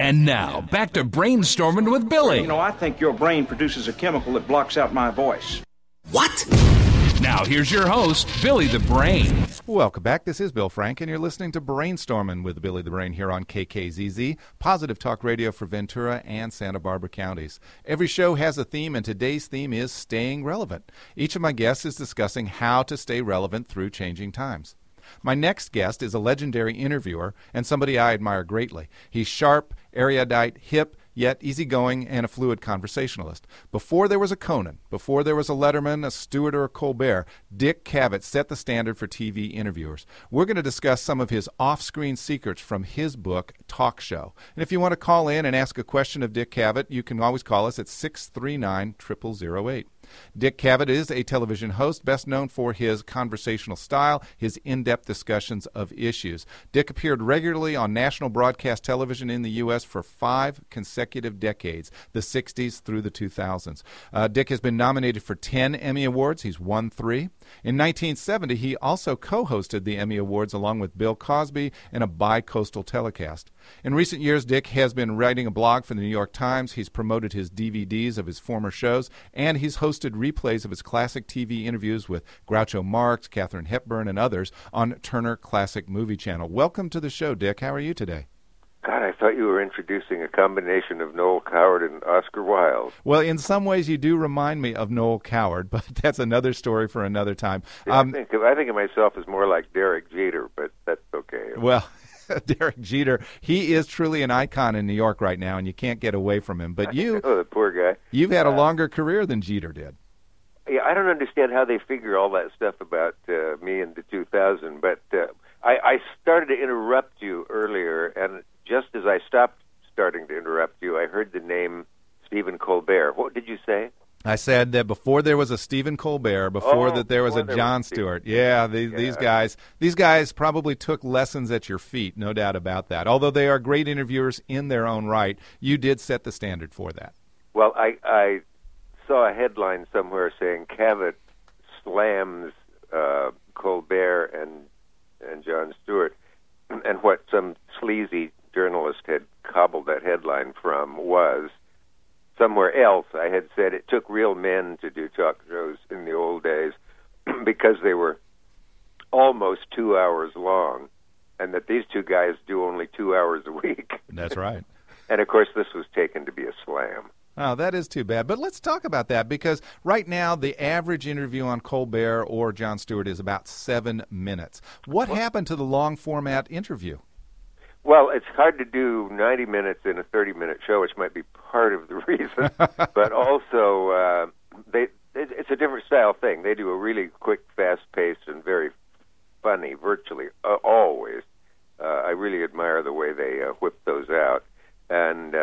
And now, back to Brainstorming with Billy. You know, I think your brain produces a chemical that blocks out my voice. What? Now, here's your host, Billy the Brain. Welcome back. This is Bill Frank, and you're listening to Brainstorming with Billy the Brain here on KKZZ, Positive Talk Radio for Ventura and Santa Barbara counties. Every show has a theme, and today's theme is staying relevant. Each of my guests is discussing how to stay relevant through changing times. My next guest is a legendary interviewer and somebody I admire greatly. He's sharp, erudite, hip, yet easygoing and a fluid conversationalist. Before there was a Conan, before there was a Letterman, a Stewart, or a Colbert, Dick Cavett set the standard for TV interviewers. We're going to discuss some of his off-screen secrets from his book, Talk Show. And if you want to call in and ask a question of Dick Cavett, you can always call us at 639-0008. Dick Cavett is a television host, best known for his conversational style, his in-depth discussions of issues. Dick appeared regularly on national broadcast television in the U.S. for 5 consecutive decades, the 60s through the 2000s. Dick has been nominated for 10 Emmy Awards. He's won 3. In 1970, he also co-hosted the Emmy Awards along with Bill Cosby in a bi-coastal telecast. In recent years, Dick has been writing a blog for the New York Times. He's promoted his DVDs of his former shows, and he's hosted replays of his classic TV interviews with Groucho Marx, Katharine Hepburn, and others on Turner Classic Movie Channel. Welcome to the show, Dick. How are you today? God, I thought you were introducing a combination of Noel Coward and Oscar Wilde. Well, in some ways you do remind me of Noel Coward, but that's another story for another time. Yeah, I think of myself as more like Derek Jeter, but that's okay. Well, Derek Jeter, he is truly an icon in New York right now, and you can't get away from him. But you, oh, the poor guy. You've had a longer career than Jeter did. Yeah, I don't understand how they figure all that stuff about me in the 2000, but I started to interrupt you earlier, and just as I stopped starting to interrupt you, I heard the name Stephen Colbert. What did you say? I said that before there was a Stephen Colbert, that there was a Jon Stewart. Yeah, these guys probably took lessons at your feet, no doubt about that. Although they are great interviewers in their own right, you did set the standard for that. Well, I saw a headline somewhere saying Cavett slams Colbert and Jon Stewart, and what some sleazy journalist had cobbled that headline from was somewhere else I had said it took real men to do talk shows in the old days because they were almost 2 hours long, and that these two guys do only 2 hours a week. That's right. And, of course, this was taken to be a slam. Oh, that is too bad. But let's talk about that, because right now the average interview on Colbert or Jon Stewart is about 7 minutes. What happened to the long-format interview? Well, it's hard to do 90 minutes in a 30-minute show, which might be part of the reason. But also, it's a different style thing. They do a really quick, fast-paced, and very funny, virtually always. I really admire the way they whip those out. And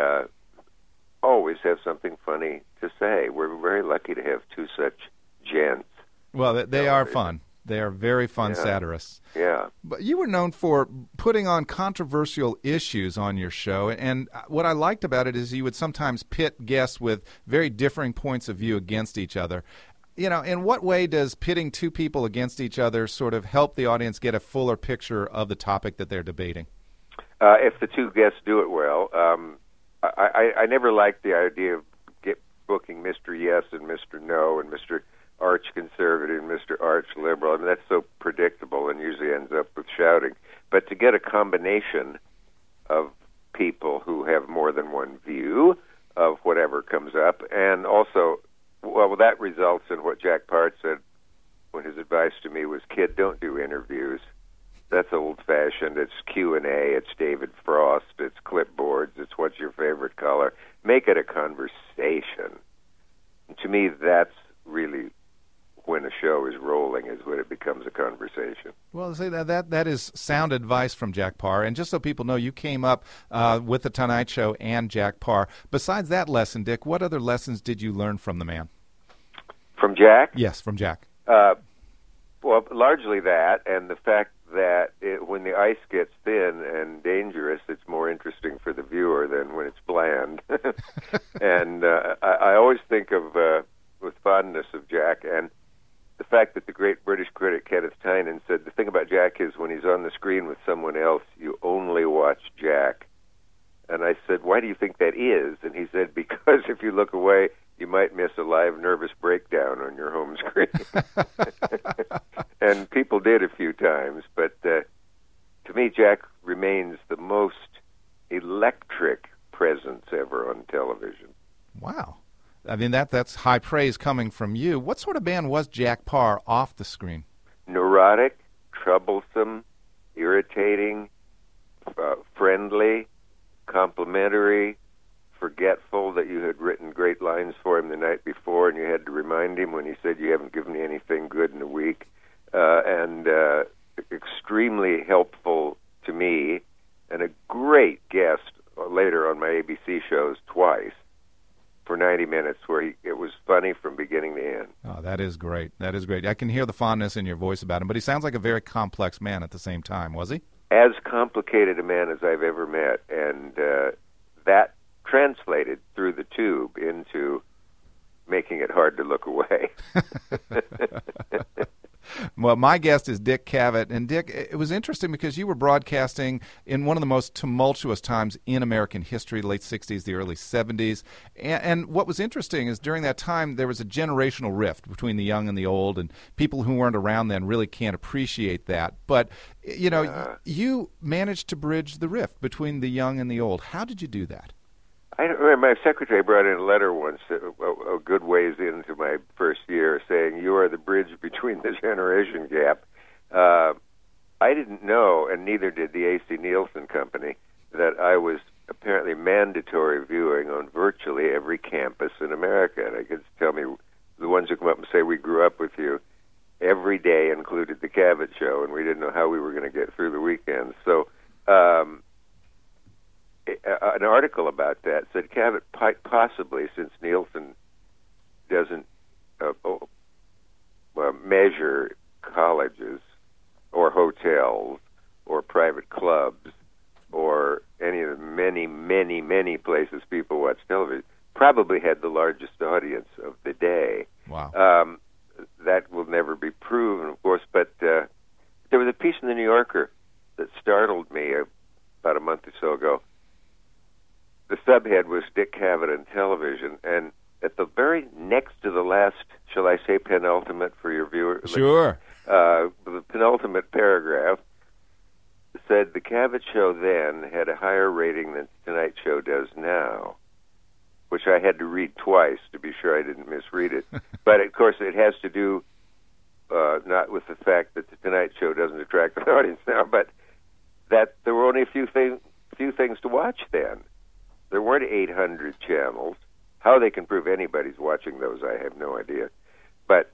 always have something funny to say. We're very lucky to have two such gents. Well, they are fun. They are very fun satirists. Yeah. But you were known for putting on controversial issues on your show, and what I liked about it is you would sometimes pit guests with very differing points of view against each other. You know, in what way does pitting two people against each other sort of help the audience get a fuller picture of the topic that they're debating? If the two guests do it well. I never liked the idea of booking Mr. Yes and Mr. No and Mr. Arch Conservative and Mr. Arch Liberal. I mean, that's so predictable and usually ends up with shouting. But to get a combination of people who have more than one view of whatever comes up, and also, well, that results in what Jack Part said when his advice to me was, kid, don't do interviews. That's old-fashioned. It's Q&A. It's David Frost. It's clipboards. It's what's your favorite color. Make it a conversation. And to me, that's really when a show is rolling, is when it becomes a conversation. Well, see, that is sound advice from Jack Paar. And just so people know, you came up with The Tonight Show and Jack Paar. Besides that lesson, Dick, what other lessons did you learn from the man? From Jack? Yes, from Jack. Well, largely that, and the fact that when the ice gets thin and dangerous, it's more interesting for the viewer than when it's bland. And I always think of, with fondness of Jack, and the fact that the great British critic Kenneth Tynan said the thing about Jack is when he's on the screen with someone else, you only watch Jack. And I said, said, "Why do you think that is?" And he said, "Because if you look away, you might miss a live nervous breakdown on your home screen." And people did a few times, but to me, Jack remains the most electric presence ever on television. Wow. I mean, that's high praise coming from you. What sort of man was Jack Paar off the screen? Neurotic, troublesome, irritating, friendly, complimentary, forgetful that you had written great lines for him the night before and you had to remind him when he said, "You haven't given me anything good in a week," and extremely helpful to me, and a great guest later on my ABC shows twice for 90 minutes where it was funny from beginning to end. Oh, that is great. That is great. I can hear the fondness in your voice about him, but he sounds like a very complex man at the same time, was he? As complicated a man as I've ever met, and that translated through the tube into making it hard to look away. Well, my guest is Dick Cavett. And, Dick, it was interesting because you were broadcasting in one of the most tumultuous times in American history, late 60s, the early 70s. And what was interesting is during that time, there was a generational rift between the young and the old, and people who weren't around then really can't appreciate that. But, you know, you managed to bridge the rift between the young and the old. How did you do that? I remember my secretary brought in a letter once, a good ways into my first year, saying, "You are the bridge between the generation gap." I didn't know, and neither did the A.C. Nielsen Company, that I was apparently mandatory viewing on virtually every campus in America. And I could tell me, the ones who come up and say, "We grew up with you," every day included the Cavett Show, and we didn't know how we were going to get through the weekends. So an article about that said Cavett possibly, since Nielsen doesn't measure colleges or hotels or private clubs or any of the many, many, many places people watch television, probably had the largest audience of the day. Wow. That will never be proven, of course, but there was a piece in the New Yorker that startled me about a month or so ago. The subhead was Dick Cavett and television, and at the very next to the last, shall I say penultimate for your viewer? Sure. The penultimate paragraph said the Cavett Show then had a higher rating than Tonight Show does now, which I had to read twice to be sure I didn't misread it. But, of course, it has to do not with the fact that the Tonight Show doesn't attract an audience now, but that there were only a few things to watch then. There weren't 800 channels. How they can prove anybody's watching those, I have no idea. But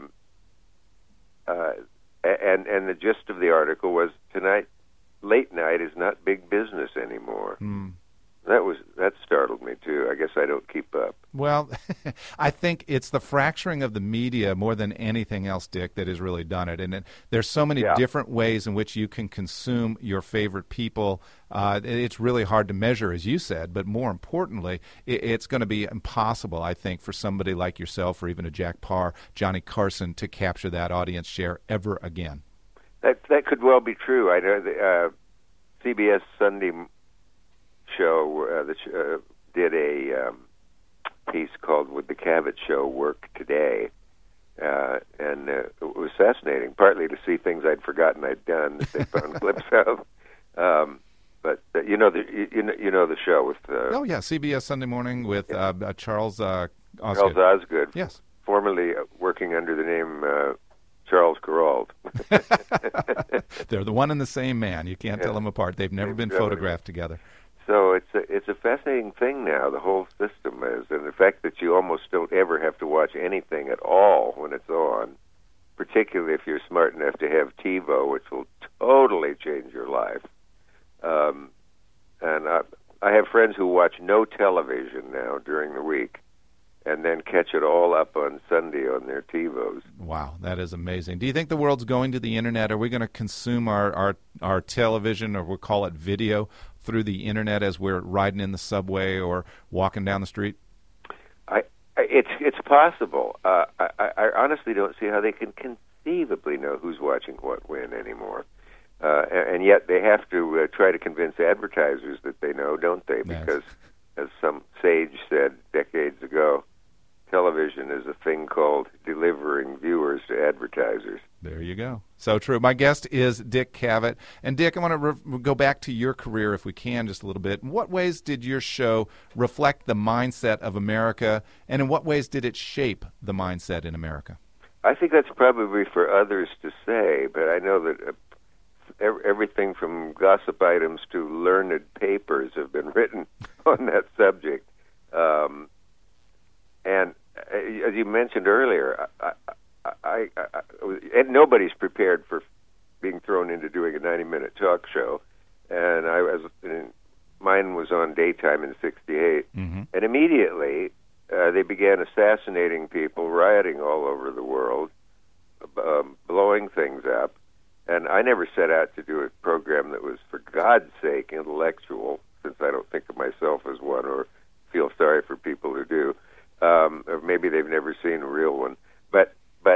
and the gist of the article was tonight, late night is not big business anymore. That startled me too. I guess I don't keep up. Well, I think it's the fracturing of the media more than anything else, Dick, that has really done it. And there's so many different ways in which you can consume your favorite people. It's really hard to measure, as you said, but more importantly, it's going to be impossible, I think, for somebody like yourself or even a Jack Paar, Johnny Carson, to capture that audience share ever again. That could well be true. I know the CBS Sunday show did a piece called "Would the Cavett Show Work Today?" And it was fascinating, partly to see things I'd forgotten I'd done that they found clips of. But you know the show with oh yeah, CBS Sunday Morning with Charles Osgood. Charles Osgood, yes, formerly working under the name Charles Kuralt. They're the one and the same man. You can't tell them apart. They've never been photographed together. So it's a fascinating thing now, the whole system is, and the fact that you almost don't ever have to watch anything at all when it's on, particularly if you're smart enough to have TiVo, which will totally change your life. And I have friends who watch no television now during the week and then catch it all up on Sunday on their TiVos. Wow, that is amazing. Do you think the world's going to the Internet? Are we going to consume our television, or we'll call it video, through the Internet as we're riding in the subway or walking down the street? It's possible. I honestly don't see how they can conceivably know who's watching what when anymore. And yet they have to try to convince advertisers that they know, don't they? Because, as some sage said decades ago, television is a thing called delivering viewers to advertisers. There you go. So true. My guest is Dick Cavett. And Dick, I want to go back to your career, if we can, just a little bit. In what ways did your show reflect the mindset of America, and in what ways did it shape the mindset in America? I think that's probably for others to say, but I know that everything from gossip items to learned papers have been written on that subject. And as you mentioned earlier, and nobody's prepared for being thrown into doing a 90-minute talk show. And mine was on daytime in '68, and immediately they began assassinating people, rioting all over the world, blowing things up. And I never set out to do a program that was, for God's sake, intellectual, since I don't think of myself as one or feel sorry for people who do. Or maybe they've never seen a real one. But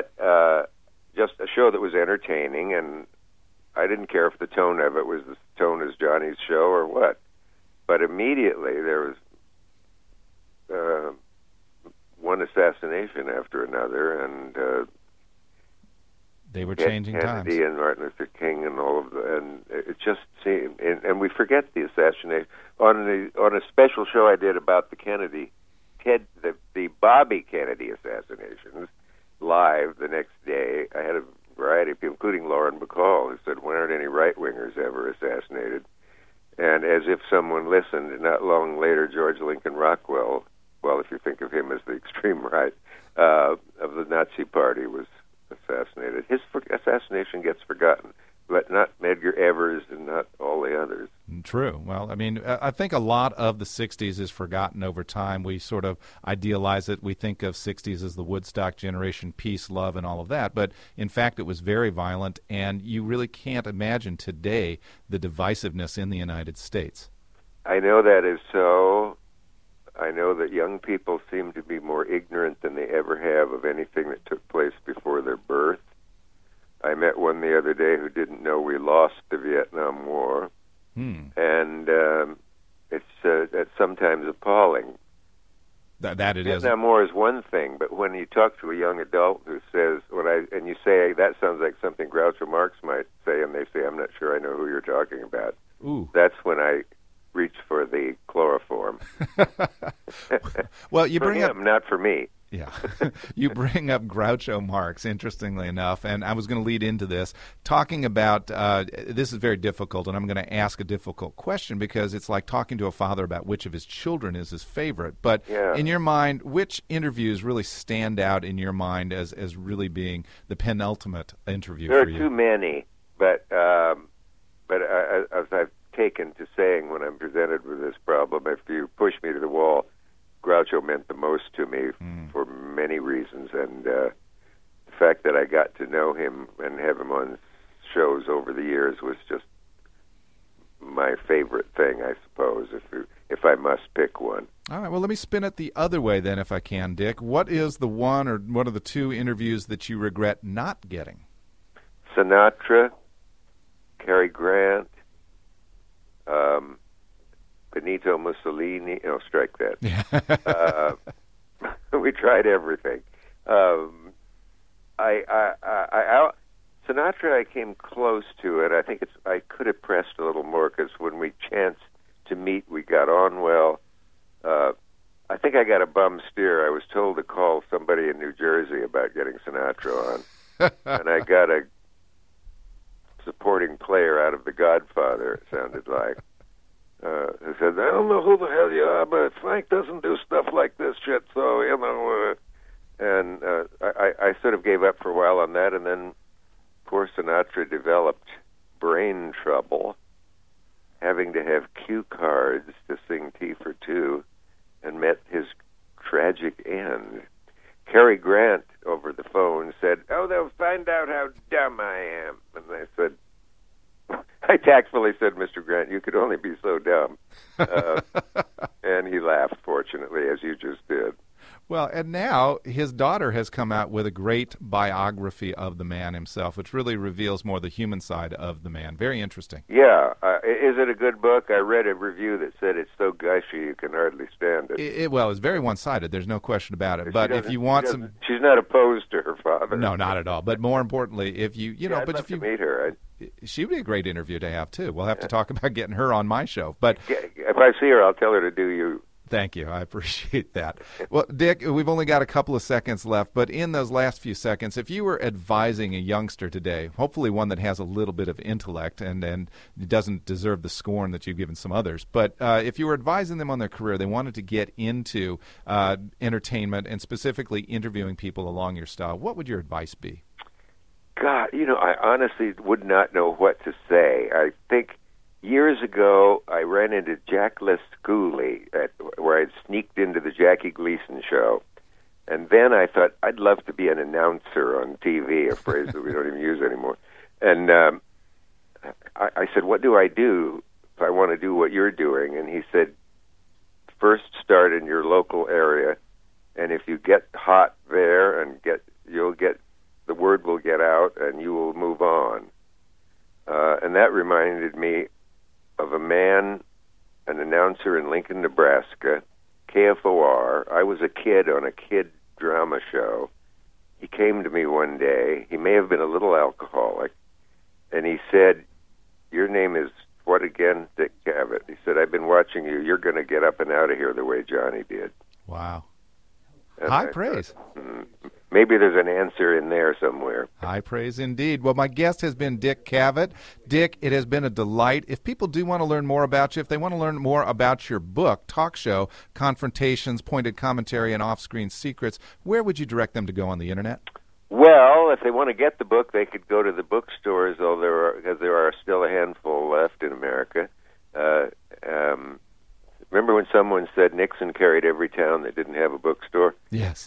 just a show that was entertaining, and I didn't care if the tone of it was the tone as Johnny's show or what. But immediately there was one assassination after another, and they were changing Kennedy times. And Martin Luther King and all of the, and it just seemed, and we forget the assassination. On a special show I did about the the Bobby Kennedy assassinations, live the next day, I had a variety of people, including Lauren Bacall, who said, "Why aren't any right-wingers ever assassinated?" And as if someone listened, not long later, George Lincoln Rockwell, well, if you think of him as the extreme right of the Nazi Party, was assassinated. His assassination gets forgotten, but not Medgar Evers and not all the others. True. Well, I mean, I think a lot of the 60s is forgotten over time. We sort of idealize it. We think of 60s as the Woodstock generation, peace, love, and all of that. But in fact, it was very violent, and you really can't imagine today the divisiveness in the United States. I know that is so. I know that young people seem to be more ignorant than they ever have of anything that took place before their birth. I met one the other day who didn't know we lost the Vietnam War, and it's sometimes appalling. That it is. Vietnam War is one thing, but when you talk to a young adult who says, and you say, that sounds like something Groucho Marx might say, and they say, "I'm not sure I know who you're talking about," that's when I reach for the chloroform. Well, you bring up not for me. Yeah. You bring up Groucho Marx, interestingly enough, and I was going to lead into this, talking about, this is very difficult, and I'm going to ask a difficult question because it's like talking to a father about which of his children is his favorite. But in your mind, which interviews really stand out in your mind as really being the penultimate interview for you? There are too many, but as I've taken to saying when I'm presented with this problem, if you push me to the wall, Groucho meant the most to me for many reasons, and the fact that I got to know him and have him on shows over the years was just my favorite thing, I suppose, if I must pick one. All right, well, let me spin it the other way then, if I can, Dick. What is the one or one of the two interviews that you regret not getting? Sinatra, Cary Grant, Benito Mussolini. No, strike that. We tried everything. Sinatra, I came close to it. I think I could have pressed a little more because when we chanced to meet, we got on well. I think I got a bum steer. I was told to call somebody in New Jersey about getting Sinatra on, and I got a supporting player out of The Godfather, it sounded like. Who said, "I don't know who the hell you are, but Frank doesn't do stuff like this shit, so, you know." And I sort of gave up for a while on that, and then poor Sinatra developed brain trouble, having to have cue cards to sing Tea for Two, and met his tragic end. Cary Grant, over the phone, said, "Oh, they'll find out how dumb I am." And I said, I tactfully said, "Mr. Grant, you could only be so dumb." And he laughed, fortunately, as you just did. Well, and now his daughter has come out with a great biography of the man himself, which really reveals more the human side of the man. Very interesting. Yeah. Is it a good book? I read a review that said it's so gushy you can hardly stand it. Well, it's very one-sided. There's no question about it. But if you want some... She's not opposed to her father. No, not at all. But more importantly, if you know... I'd but love if you to meet her. She would be a great interview to have, too. We'll have to talk about getting her on my show. But if I see her, I'll tell her to do you. Thank you. I appreciate that. Well, Dick, we've only got a couple of seconds left, but in those last few seconds, if you were advising a youngster today, hopefully one that has a little bit of intellect and doesn't deserve the scorn that you've given some others, but if you were advising them on their career, they wanted to get into entertainment and specifically interviewing people along your style, what would your advice be? God, I honestly would not know what to say. I think years ago, I ran into Jack Lescoulie where I'd sneaked into the Jackie Gleason show. And then I thought, I'd love to be an announcer on TV, a phrase that we don't even use anymore. And I said, what do I do if I want to do what you're doing? And he said, first start in your local area. And if you get hot there and the word will get out and you will move on. And that reminded me of a man, an announcer in Lincoln, Nebraska, KFOR. I was a kid on a kid drama show. He came to me one day. He may have been a little alcoholic. And he said, your name is what again? Dick Cavett. He said, I've been watching you. You're going to get up and out of here the way Johnny did. Wow. And High praise. Maybe there's an answer in there somewhere. High praise indeed. Well, my guest has been Dick Cavett. Dick, it has been a delight. If people do want to learn more about you, if they want to learn more about your book, talk show, Confrontations, Pointed Commentary, and Off-Screen Secrets, where would you direct them to go on the Internet? Well, if they want to get the book, they could go to the bookstores, because there are still a handful left in America. Remember when someone said Nixon carried every town that didn't have a bookstore? Yes.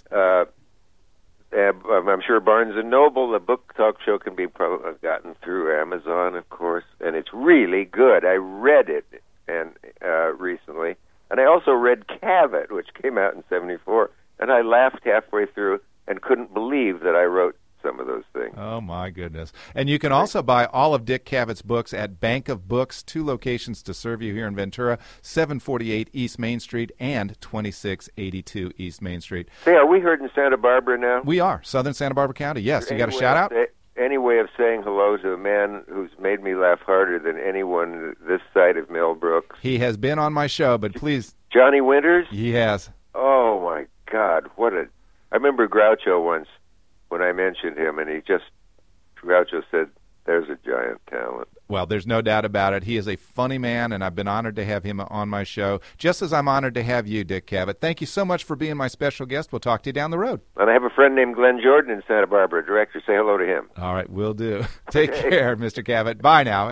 I'm sure Barnes & Noble, the book talk show, can be gotten through Amazon, of course, and it's really good. I read it recently, and I also read Cavett, which came out in '74, and I laughed halfway through and couldn't believe that I wrote some of those things. Oh, my goodness. And you can also buy all of Dick Cavett's books at Bank of Books, 2 locations to serve you here in Ventura, 748 East Main Street and 2682 East Main Street. Hey, are we heard in Santa Barbara now? We are. Southern Santa Barbara County, yes. You got a shout-out? Any way of saying hello to a man who's made me laugh harder than anyone this side of Mel Brooks? He has been on my show, but please... Johnny Winters? He has. Oh, my God. I remember Groucho once, when I mentioned him, and Groucho said, there's a giant talent. Well, there's no doubt about it. He is a funny man, and I've been honored to have him on my show, just as I'm honored to have you, Dick Cavett. Thank you so much for being my special guest. We'll talk to you down the road. And I have a friend named Glenn Jordan in Santa Barbara, director. Say hello to him. All right, will do. Take care, Mr. Cavett. Bye now.